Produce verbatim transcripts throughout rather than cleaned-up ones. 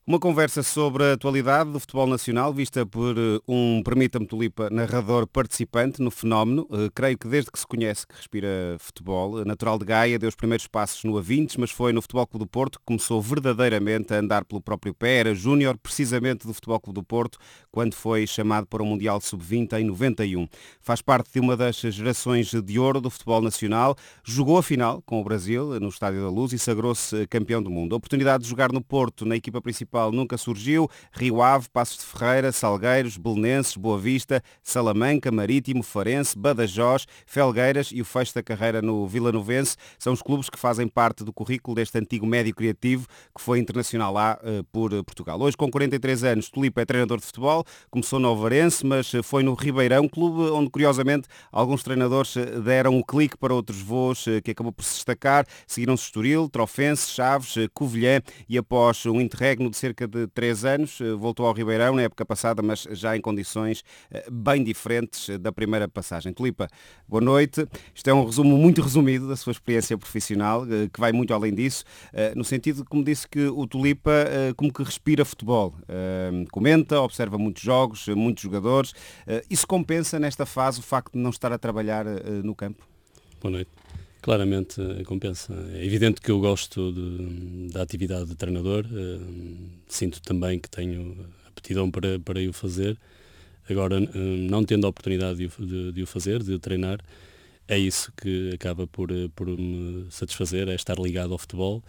Uma conversa sobre a atualidade do futebol nacional, vista por eh, um, permita-me Tulipa, narrador participante no fenómeno. Eh, creio que desde que se conhece que respira futebol, natural de Gaia, deu os primeiros passos no A vinte, mas foi no Futebol Clube do Porto que começou verdadeiramente a andar pelo próprio pé. Era júnior precisamente do Futebol Clube do Porto, quando foi chamado para o Mundial sub vinte em noventa e um. Faz parte de uma das gerações de ouro do futebol nacional. Jogou a final com o Brasil no Estádio da Luz e sagrou-se campeão do mundo. A oportunidade de jogar no Porto, na equipa principal, nunca surgiu. Rio Ave, Passos de Ferreira, Salgueiros, Belenenses, Boa Vista, Salamanca, Marítimo, Farense, Badajoz, Felgueiras e o fecho da carreira no Vilanovense são os clubes que fazem parte do currículo deste antigo médio criativo que foi internacional lá uh, por Portugal. Hoje, com quarenta e três anos, Tulipa é treinador de futebol, começou no Ovarense, mas foi no Ribeirão, clube onde, curiosamente, alguns treinadores deram o clique para outros voos, uh, que acabou por se destacar. Seguiram-se Estoril, Trofense, Chaves, uh, Covilhã e após um interregno de cerca de três anos, voltou ao Ribeirão na época passada, mas já em condições bem diferentes da primeira passagem. Tulipa, boa noite. Isto é um resumo muito resumido da sua experiência profissional, que vai muito além disso, no sentido, como disse, que o Tulipa como que respira futebol. Comenta, observa muitos jogos, muitos jogadores. Isso compensa nesta fase o facto de não estar a trabalhar no campo? Boa noite. Claramente compensa. É evidente que eu gosto de, da atividade de treinador, uh, sinto também que tenho aptidão para, para o fazer. Agora, uh, não tendo a oportunidade de, de, de o fazer, de treinar, é isso que acaba por, por me satisfazer, é estar ligado ao futebol.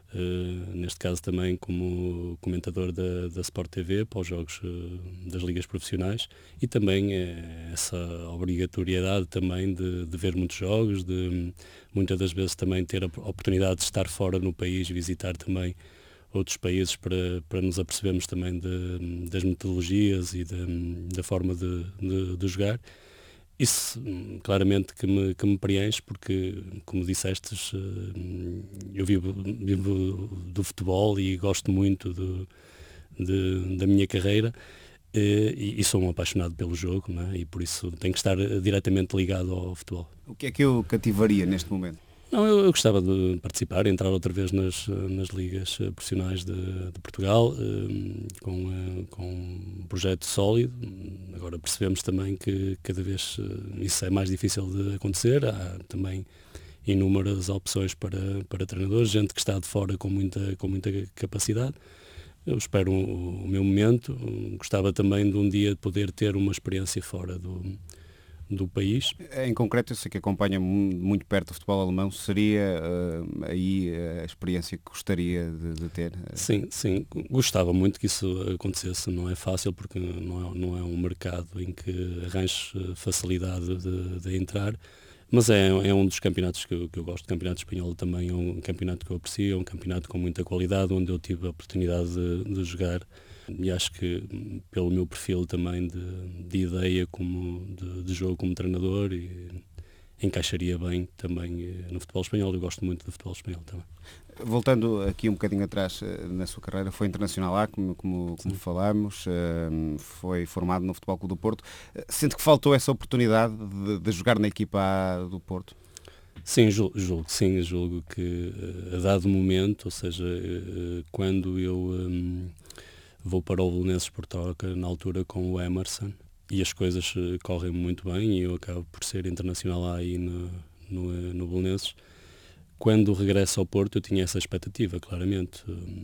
Uh, neste caso também como comentador da, da Sport T V para os jogos uh, das ligas profissionais e também uh, essa obrigatoriedade também de, de ver muitos jogos, de muitas das vezes também ter a oportunidade de estar fora no país, visitar também outros países para, para nos apercebermos também de, das metodologias e de, da forma de, de, de jogar. Isso claramente que me, que me preenche porque, como disseste, eu vivo, vivo do futebol e gosto muito do, de, da minha carreira e, e sou um apaixonado pelo jogo, não é? E por isso tenho que estar diretamente ligado ao futebol. O que é que eu cativaria neste momento? Não, eu, eu gostava de participar, entrar outra vez nas, nas ligas profissionais de, de Portugal, eh, com, eh, com um projeto sólido. Agora percebemos também que cada vez eh, isso é mais difícil de acontecer. Há também inúmeras opções para, para treinadores, gente que está de fora com muita, com muita capacidade. Eu espero o, o meu momento. Gostava também de um dia poder ter uma experiência fora do do país. Em concreto, eu sei que acompanha muito perto o futebol alemão, seria uh, aí a experiência que gostaria de, de ter? Sim, sim, gostava muito que isso acontecesse, não é fácil porque não é, não é um mercado em que arranjes facilidade de, de entrar, mas é, é um dos campeonatos que eu, que eu gosto. O campeonato espanhol também é um campeonato que eu aprecio, é um campeonato com muita qualidade, onde eu tive a oportunidade de, de jogar. E acho que pelo meu perfil também de, de ideia como de, de jogo como treinador e encaixaria bem também no futebol espanhol. Eu gosto muito do futebol espanhol também. Voltando aqui um bocadinho atrás na sua carreira, foi internacional lá, como, como, como falámos, foi formado no Futebol Clube do Porto. Sente que faltou essa oportunidade de, de jogar na equipa A do Porto? Sim, julgo, julgo, sim, julgo que a dado momento, ou seja, quando eu um, vou para o Belenenses por troca, na altura com o Emerson, e as coisas correm muito bem e eu acabo por ser internacional lá aí no, no, no Belenenses. Quando regresso ao Porto eu tinha essa expectativa, claramente.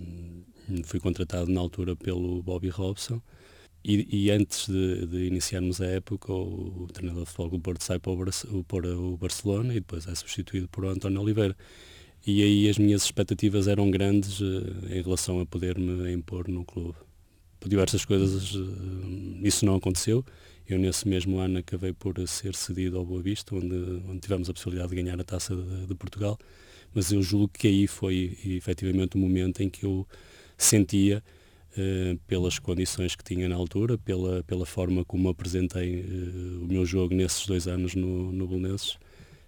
Fui contratado na altura pelo Bobby Robson e, e antes de, de iniciarmos a época o, o treinador de futebol do Porto sai para o, para o Barcelona e depois é substituído por António Oliveira. E aí as minhas expectativas eram grandes uh, em relação a poder-me impor no clube. Por diversas coisas uh, isso não aconteceu. Eu nesse mesmo ano acabei por ser cedido ao Boa Vista, onde, onde tivemos a possibilidade de ganhar a Taça de, de Portugal, mas eu julgo que aí foi efetivamente o momento em que eu sentia, uh, pelas condições que tinha na altura, pela, pela forma como apresentei uh, o meu jogo nesses dois anos no, no Belenenses,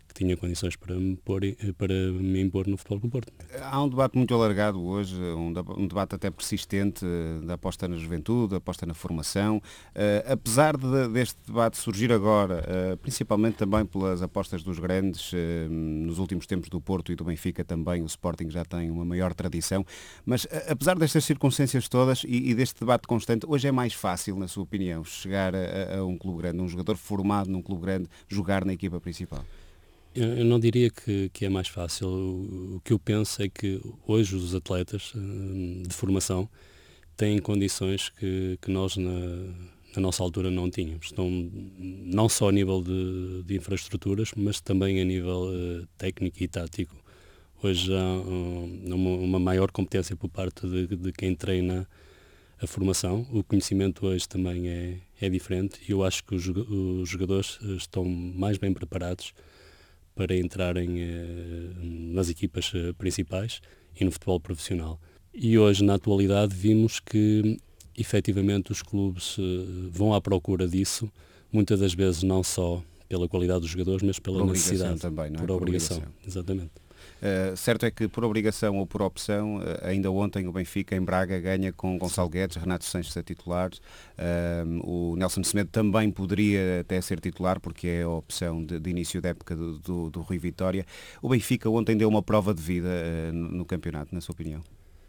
que tinha condições para me, pôr, para me impor no Futebol Clube do Porto. Há um debate muito alargado hoje, um, um debate até persistente da aposta na juventude, da aposta na formação. Uh, apesar de, deste debate surgir agora, uh, principalmente também pelas apostas dos grandes, uh, nos últimos tempos do Porto e do Benfica também, o Sporting já tem uma maior tradição, mas uh, apesar destas circunstâncias todas e, e deste debate constante, hoje é mais fácil, na sua opinião, chegar a, a um clube grande, um jogador formado num clube grande, jogar na equipa principal? Eu não diria que, que é mais fácil. O que eu penso é que hoje os atletas de formação têm condições que, que nós na, na nossa altura não tínhamos. Estão não só a nível de, de infraestruturas, mas também a nível uh, técnico e tático. Hoje há um, uma, uma maior competência por parte de, de quem treina a formação. O conhecimento hoje também é, é diferente e eu acho que os, os jogadores estão mais bem preparados para entrarem eh, nas equipas eh, principais e no futebol profissional. E hoje, na atualidade, vimos que efetivamente os clubes eh, vão à procura disso, muitas das vezes não só pela qualidade dos jogadores, mas pela por necessidade. Também, não é? Por, por obrigação, obrigação. Exatamente. Uh, certo é que por obrigação ou por opção, uh, ainda ontem o Benfica em Braga ganha com Gonçalo Guedes, Renato Sanches a titular, uh, o Nelson Semedo também poderia até ser titular porque é a opção de, de início da época do, do, do Rui Vitória. O Benfica ontem deu uma prova de vida uh, no, no campeonato, na sua opinião?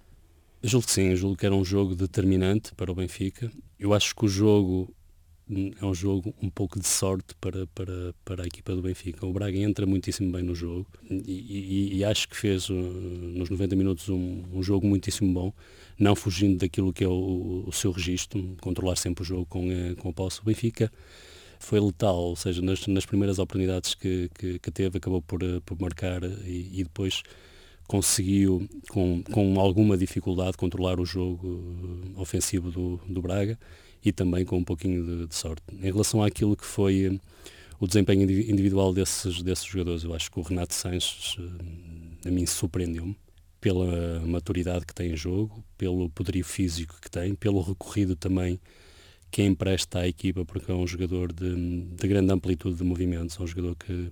Eu julgo que sim, eu julgo que era um jogo determinante para o Benfica. Eu acho que o jogo é um jogo um pouco de sorte para, para, para a equipa do Benfica. O Braga entra muitíssimo bem no jogo e, e, e acho que fez uh, nos noventa minutos um, um jogo muitíssimo bom, não fugindo daquilo que é o, o seu registro, controlar sempre o jogo com, uh, com a posse. O Benfica foi letal, ou seja, nas, nas primeiras oportunidades que, que, que teve, acabou por, uh, por marcar e, e depois conseguiu, com, com alguma dificuldade, controlar o jogo uh, ofensivo do, do Braga e também com um pouquinho de, de sorte. Em relação àquilo que foi uh, o desempenho individual desses, desses jogadores, eu acho que o Renato Sanches uh, a mim surpreendeu-me pela maturidade que tem em jogo, pelo poderio físico que tem, pelo recorrido também que empresta à equipa, porque é um jogador de, de grande amplitude de movimentos, é um jogador que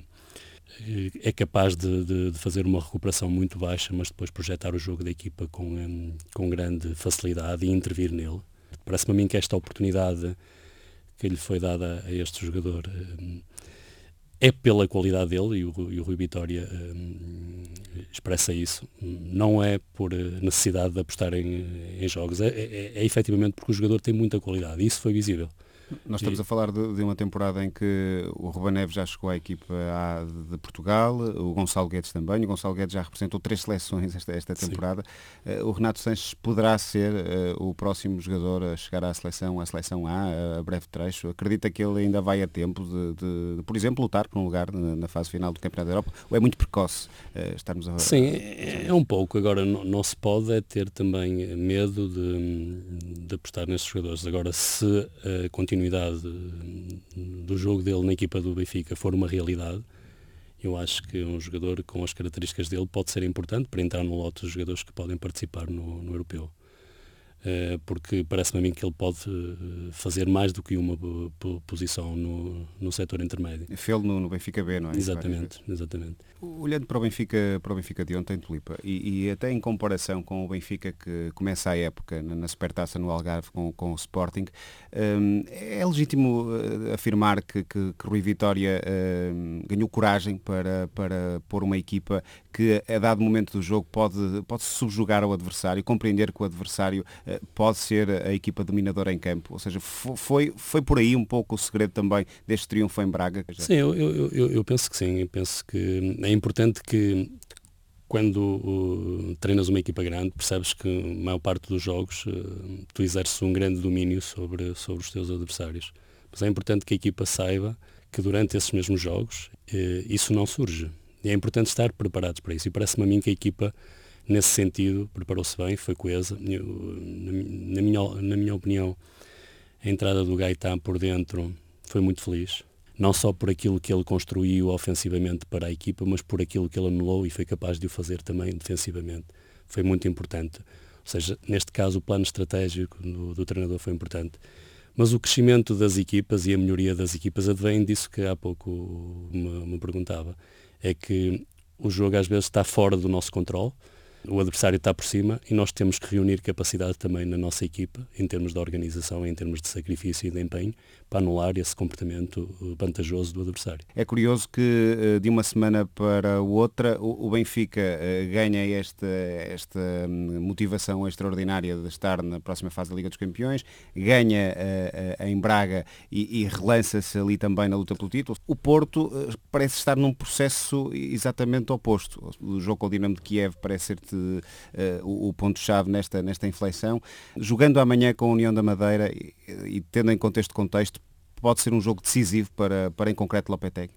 é capaz de, de, de fazer uma recuperação muito baixa, mas depois projetar o jogo da equipa com, um, com grande facilidade e intervir nele. Parece-me a mim que esta oportunidade que lhe foi dada a este jogador um, é pela qualidade dele, e o, e o Rui Vitória um, expressa isso. Não é por necessidade de apostar em, em jogos, é, é, é efetivamente porque o jogador tem muita qualidade, e isso foi visível. Nós estamos a falar de, de uma temporada em que o Ruben Neves já chegou à equipa A de Portugal, o Gonçalo Guedes também, o Gonçalo Guedes já representou três seleções esta, esta temporada. Uh, o Renato Sanches poderá ser uh, o próximo jogador a chegar à seleção, à seleção A, a breve trecho. Acredita que ele ainda vai a tempo de, de, de por exemplo, lutar por um lugar na, na fase final do Campeonato da Europa? Ou é muito precoce uh, estarmos a... Sim, é, é um pouco. Agora, não, não se pode é ter também medo de, de apostar nestes jogadores. Agora, se uh, continuar do jogo dele na equipa do Benfica for uma realidade, eu acho que um jogador com as características dele pode ser importante para entrar no lote dos jogadores que podem participar no, no europeu. Porque parece-me a mim que ele pode fazer mais do que uma posição no, no setor intermédio. Fê-lo no, no Benfica B, não é? Exatamente, exatamente. Olhando para o Benfica, para o Benfica de ontem, Tulipa, e, e até em comparação com o Benfica que começa a época na, na Supertaça no Algarve com, com o Sporting, um, é legítimo uh, afirmar que, que, que Rui Vitória uh, ganhou coragem para, para pôr uma equipa que a dado momento do jogo pode, pode subjugar ao adversário, compreender que o adversário uh, pode ser a equipa dominadora em campo, ou seja, foi, foi por aí um pouco o segredo também deste triunfo em Braga? Sim, eu, eu, eu, eu penso que sim, eu penso que é importante que quando uh, treinas uma equipa grande, percebes que a maior parte dos jogos uh, tu exerces um grande domínio sobre, sobre os teus adversários. Mas é importante que a equipa saiba que durante esses mesmos jogos uh, isso não surge. E é importante estar preparados para isso. E parece-me a mim que a equipa, nesse sentido, preparou-se bem, foi coesa. Eu, na, minha, na minha opinião, a entrada do Gaitán por dentro foi muito feliz. Não só por aquilo que ele construiu ofensivamente para a equipa, mas por aquilo que ele anulou e foi capaz de o fazer também defensivamente. Foi muito importante. Ou seja, neste caso o plano estratégico do, do treinador foi importante. Mas o crescimento das equipas e a melhoria das equipas advém disso que há pouco me, me perguntava. é que o jogo às vezes está fora do nosso controle, o adversário está por cima e nós temos que reunir capacidade também na nossa equipa, em termos de organização, em termos de sacrifício e de empenho, para anular esse comportamento vantajoso do adversário. É curioso que de uma semana para outra o Benfica ganha esta, esta motivação extraordinária de estar na próxima fase da Liga dos Campeões, ganha uh, em Braga e, e relança-se ali também na luta pelo título. O Porto uh, parece estar num processo exatamente oposto. O jogo com o Dinamo de Kiev parece ser-te uh, o, o ponto-chave nesta, nesta inflexão. Jogando amanhã com a União da Madeira e, e tendo em conta este contexto, pode ser um jogo decisivo para, para em concreto, Lopetegui?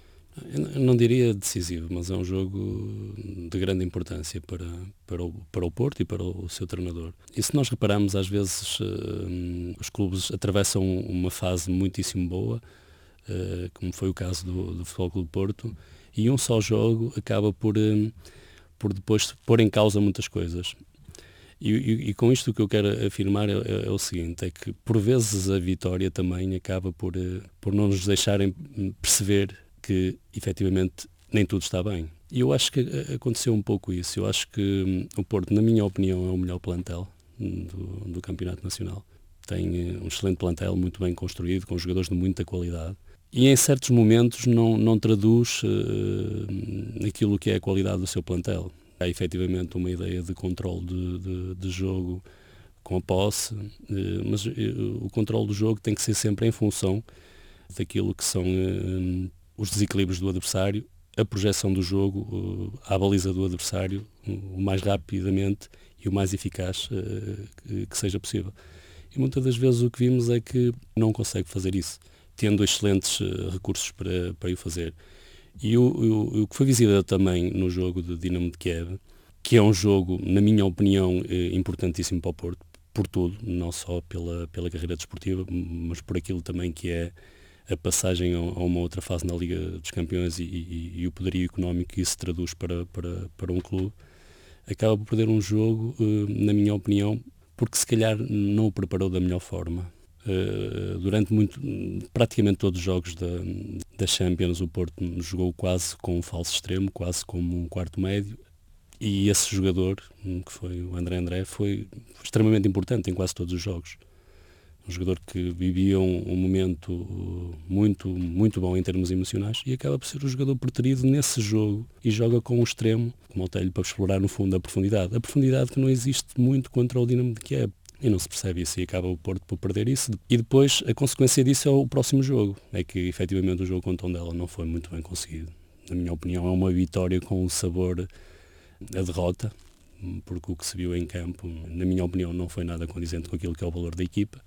Eu não diria decisivo, mas é um jogo de grande importância para, para, o, para o Porto e para o seu treinador. E se nós repararmos, às vezes uh, os clubes atravessam uma fase muitíssimo boa, uh, como foi o caso do, do Futebol Clube do Porto, e um só jogo acaba por, uh, por depois pôr em causa muitas coisas. E, e, e com isto o que eu quero afirmar é, é, é o seguinte, é que por vezes a vitória também acaba por, por não nos deixarem perceber que efetivamente nem tudo está bem. E eu acho que aconteceu um pouco isso. Eu acho que o Porto, na minha opinião, é o melhor plantel do, do Campeonato Nacional. Tem um excelente plantel, muito bem construído, com jogadores de muita qualidade. E em certos momentos não, não traduz uh, aquilo que é a qualidade do seu plantel. Há efetivamente uma ideia de controle de, de, de jogo com a posse, mas o controle do jogo tem que ser sempre em função daquilo que são uh, os desequilíbrios do adversário, a projeção do jogo uh, à baliza do adversário o mais rapidamente e o mais eficaz uh, que, que seja possível. E muitas das vezes o que vimos é que não consegue fazer isso, tendo excelentes uh, recursos para, para o fazer. E o, o, o que foi visível também no jogo de Dinamo de Kiev, que é um jogo, na minha opinião, importantíssimo para o Porto, por tudo, não só pela, pela carreira desportiva, mas por aquilo também que é a passagem a uma outra fase na Liga dos Campeões e, e, e o poderio económico que isso traduz para, para, para um clube, acaba por perder um jogo, na minha opinião, porque se calhar não o preparou da melhor forma. Uh, durante muito, praticamente todos os jogos da, da Champions, o Porto jogou quase com um falso extremo, quase como um quarto médio, e esse jogador, que foi o André André, foi extremamente importante em quase todos os jogos. Um jogador que vivia um, um momento muito, muito bom em termos emocionais e acaba por ser o jogador preferido nesse jogo e joga com um extremo, como o Telho, para explorar no fundo a profundidade. A profundidade que não existe muito contra o Dinamo de Kiev. E não se percebe isso e acaba o Porto por perder isso. E depois a consequência disso é o próximo jogo. É que efetivamente o jogo com o Tondela não foi muito bem conseguido. Na minha opinião é uma vitória com o sabor da derrota, porque o que se viu em campo, na minha opinião, não foi nada condizente com aquilo que é o valor da equipa.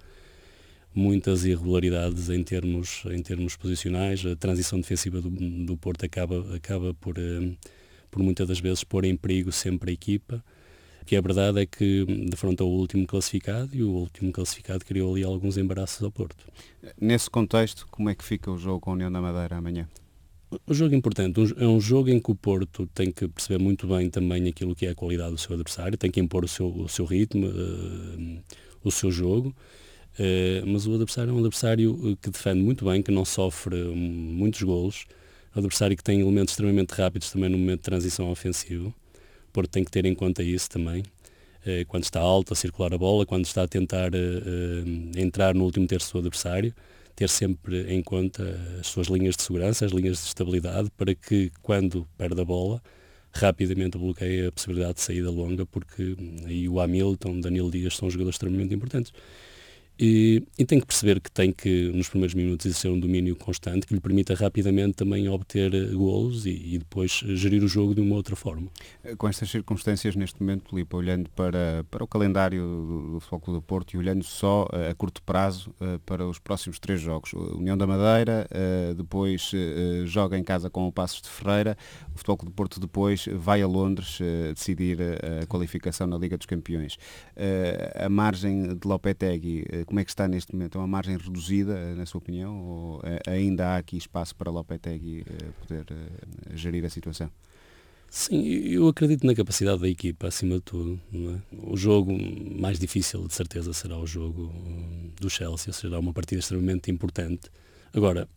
Muitas irregularidades em termos, em termos posicionais. A transição defensiva do, do Porto acaba, acaba por, por muitas das vezes pôr em perigo sempre a equipa. Que a verdade é que defrontou o último classificado e o último classificado criou ali alguns embaraços ao Porto. Nesse contexto, como é que fica o jogo com a União da Madeira amanhã? O jogo é importante, é um jogo em que o Porto tem que perceber muito bem também aquilo que é a qualidade do seu adversário, tem que impor o seu, o seu ritmo, uh, o seu jogo, uh, mas o adversário é um adversário que defende muito bem, que não sofre muitos golos, é um adversário que tem elementos extremamente rápidos também no momento de transição ofensivo. O Porto tem que ter em conta isso também, eh, quando está alto a circular a bola, quando está a tentar eh, eh, entrar no último terço do adversário, ter sempre em conta as suas linhas de segurança, as linhas de estabilidade, para que quando perde a bola, rapidamente bloqueie a possibilidade de saída longa, porque aí o Hamilton, Danilo Dias são jogadores extremamente importantes. E, e tem que perceber que tem que, nos primeiros minutos, exercer um domínio constante que lhe permita rapidamente também obter golos e, e depois gerir o jogo de uma outra forma. Com estas circunstâncias, neste momento, Filipe, olhando para, para o calendário do, do Futebol Clube do Porto e olhando só a curto prazo para os próximos três jogos, União da Madeira, depois joga em casa com o Passos de Ferreira, o Futebol Clube do Porto depois vai a Londres decidir a qualificação na Liga dos Campeões. A margem de Lopetegui, como é que está neste momento? É uma margem reduzida, na sua opinião, ou ainda há aqui espaço para Lopetegui poder gerir a situação? Sim, eu acredito na capacidade da equipa, acima de tudo. Não é? O jogo mais difícil, de certeza, será o jogo do Chelsea, será uma partida extremamente importante. Agora,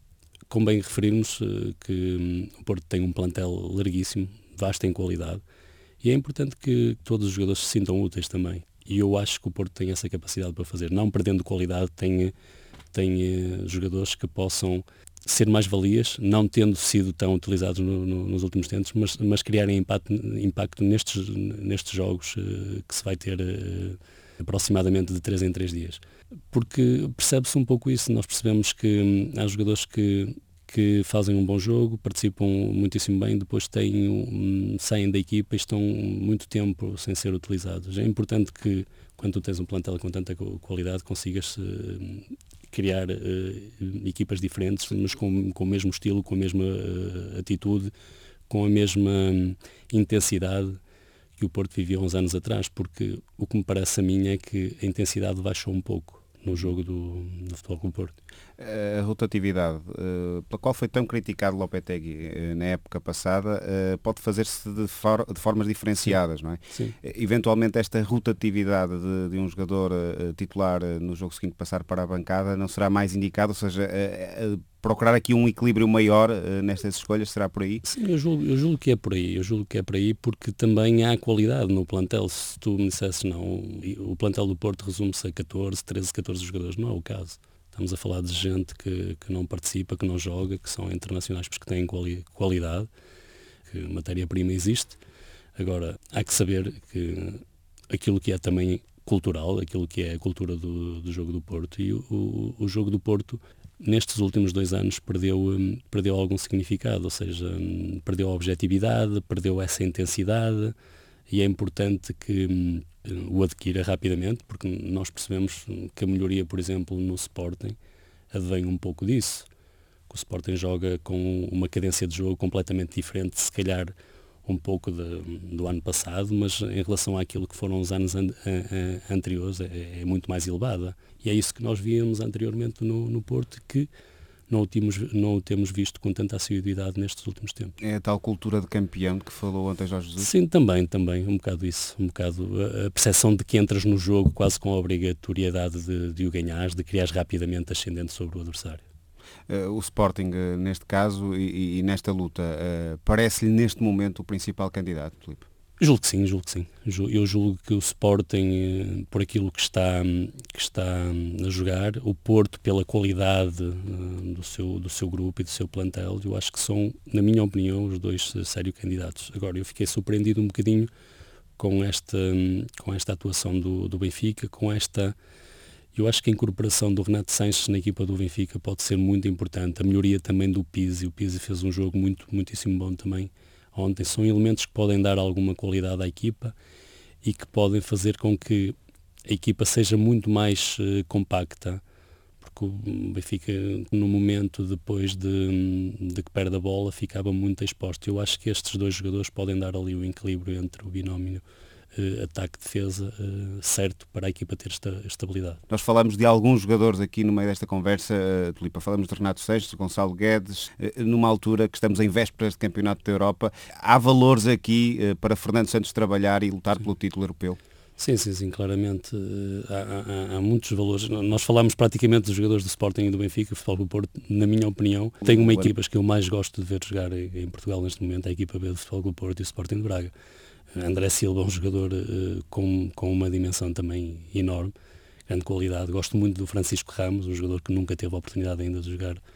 convém referirmos uh, que um, o Porto tem um plantel larguíssimo, vasto em qualidade, e é importante que todos os jogadores se sintam úteis também. E eu acho que o Porto tem essa capacidade para fazer. Não perdendo qualidade, tem, tem uh, jogadores que possam ser mais valias, não tendo sido tão utilizados no, no, nos últimos tempos, mas, mas criarem impacto, impacto nestes, nestes jogos uh, que se vai ter uh, aproximadamente de três em três dias. Porque percebe-se um pouco isso. Nós percebemos que hum, há jogadores que, que fazem um bom jogo, participam muitíssimo bem, depois têm, um, saem da equipa e estão muito tempo sem ser utilizados. É importante que, quando tu tens um plantel com tanta qualidade, consigas uh, criar uh, equipas diferentes, mas com, com o mesmo estilo, com a mesma uh, atitude, com a mesma um, intensidade que o Porto vivia uns anos atrás, porque o que me parece a mim é que a intensidade baixou um pouco no jogo do, do Futebol Clube Porto. A rotatividade, uh, pela qual foi tão criticado Lopetegui uh, na época passada, uh, pode fazer-se de, for de formas diferenciadas, Sim. não é? Sim. Eventualmente esta rotatividade de, de um jogador uh, titular uh, no jogo seguinte passar para a bancada não será mais indicado, ou seja, uh, uh, procurar aqui um equilíbrio maior uh, nestas escolhas, será por aí? Sim, eu julgo, eu julgo que é por aí, eu julgo que é por aí porque também há qualidade no plantel. Se tu me dissesses não, o plantel do Porto resume-se a catorze, treze, catorze jogadores, não é o caso. Estamos a falar de gente que, que não participa, que não joga, que são internacionais porque têm quali qualidade, que matéria-prima existe. Agora, há que saber que aquilo que é também cultural, aquilo que é a cultura do, do jogo do Porto, e o, o, o jogo do Porto, nestes últimos dois anos, perdeu, um, perdeu algum significado, ou seja, um, perdeu a objetividade, perdeu essa intensidade, e é importante que um, o adquira rapidamente, porque nós percebemos que a melhoria, por exemplo, no Sporting, advém um pouco disso. Que o Sporting joga com uma cadência de jogo completamente diferente, se calhar um pouco de, do ano passado, mas em relação àquilo que foram os anos an an anteriores é, é muito mais elevada. E é isso que nós víamos anteriormente no, no Porto, que não o, temos, não o temos visto com tanta assiduidade nestes últimos tempos. É a tal cultura de campeão de que falou ontem Jorge Jesus? Sim, também, também, um bocado isso, um bocado a, a percepção de que entras no jogo quase com a obrigatoriedade de, de o ganhares, de criares rapidamente ascendente sobre o adversário. Uh, o Sporting, uh, neste caso, e, e nesta luta, uh, parece-lhe neste momento o principal candidato, Filipe? Julgo que sim, julgo que sim. Eu julgo que o Sporting, por aquilo que está, que está a jogar, o Porto pela qualidade do seu, do seu grupo e do seu plantel, eu acho que são, na minha opinião, os dois sérios candidatos. Agora, eu fiquei surpreendido um bocadinho com esta, com esta atuação do, do Benfica, com esta... Eu acho que a incorporação do Renato Sanches na equipa do Benfica pode ser muito importante. A melhoria também do Pizzi. O Pizzi fez um jogo muito, muitíssimo bom também ontem. São elementos que podem dar alguma qualidade à equipa e que podem fazer com que a equipa seja muito mais uh, compacta. Porque o Benfica, no momento depois de, de que perde a bola, ficava muito exposto. Eu acho que estes dois jogadores podem dar ali o equilíbrio entre o binómio Uh, ataque-defesa uh, certo para a equipa ter esta estabilidade. Nós falamos de alguns jogadores aqui no meio desta conversa, uh, Tulipa, falamos de Renato Sanches, de Gonçalo Guedes, uh, numa altura que estamos em vésperas de Campeonato da Europa. Há valores aqui uh, para Fernando Santos trabalhar e lutar sim. pelo título europeu? Sim, sim, sim, claramente uh, há, há, há muitos valores. Nós falámos praticamente dos jogadores do Sporting e do Benfica, o Futebol do Porto, na minha opinião, tem uma equipa que eu mais gosto de ver jogar em, em Portugal neste momento, é a equipa B do Futebol do Porto e o Sporting de Braga. André Silva é um jogador uh, com, com uma dimensão também enorme, grande qualidade. Gosto muito do Francisco Ramos, um jogador que nunca teve a oportunidade ainda de jogar uh,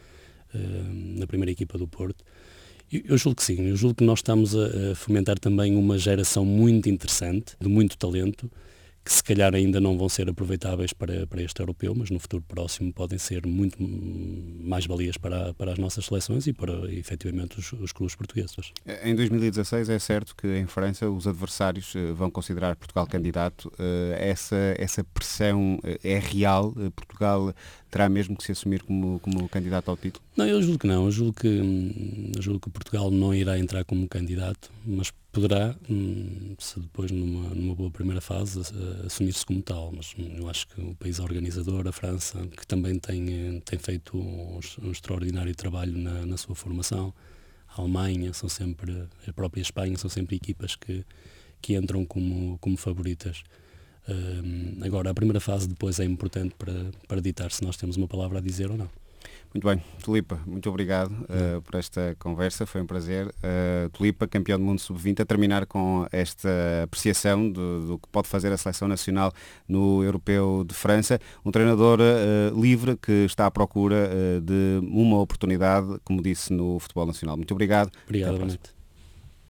na primeira equipa do Porto. Eu, eu julgo que sim, eu julgo que nós estamos a, a fomentar também uma geração muito interessante, de muito talento, que se calhar ainda não vão ser aproveitáveis para, para este europeu, mas no futuro próximo podem ser muito mais valias para, para as nossas seleções e para, efetivamente, os, os clubes portugueses. Em dois mil e dezasseis é certo que em França os adversários vão considerar Portugal candidato. Essa, essa pressão é real? Portugal terá mesmo que se assumir como, como candidato ao título? Não, eu julgo que não. Eu julgo que, eu julgo que Portugal não irá entrar como candidato, mas poderá, se depois numa, numa boa primeira fase, assumir-se como tal. Mas eu acho que o país organizador, a França, que também tem, tem feito um, um extraordinário trabalho na, na sua formação, a Alemanha, são sempre, a própria Espanha, são sempre equipas que, que entram como, como favoritas. Um, agora, a primeira fase depois é importante para, para ditar se nós temos uma palavra a dizer ou não. Muito bem, Tulipa, muito obrigado uh, por esta conversa, foi um prazer. Uh, Tulipa, campeão do mundo sub vinte, a terminar com esta apreciação do, do que pode fazer a seleção nacional no Europeu de França, um treinador uh, livre que está à procura uh, de uma oportunidade, como disse, no futebol nacional. Muito obrigado. Obrigado, boa noite.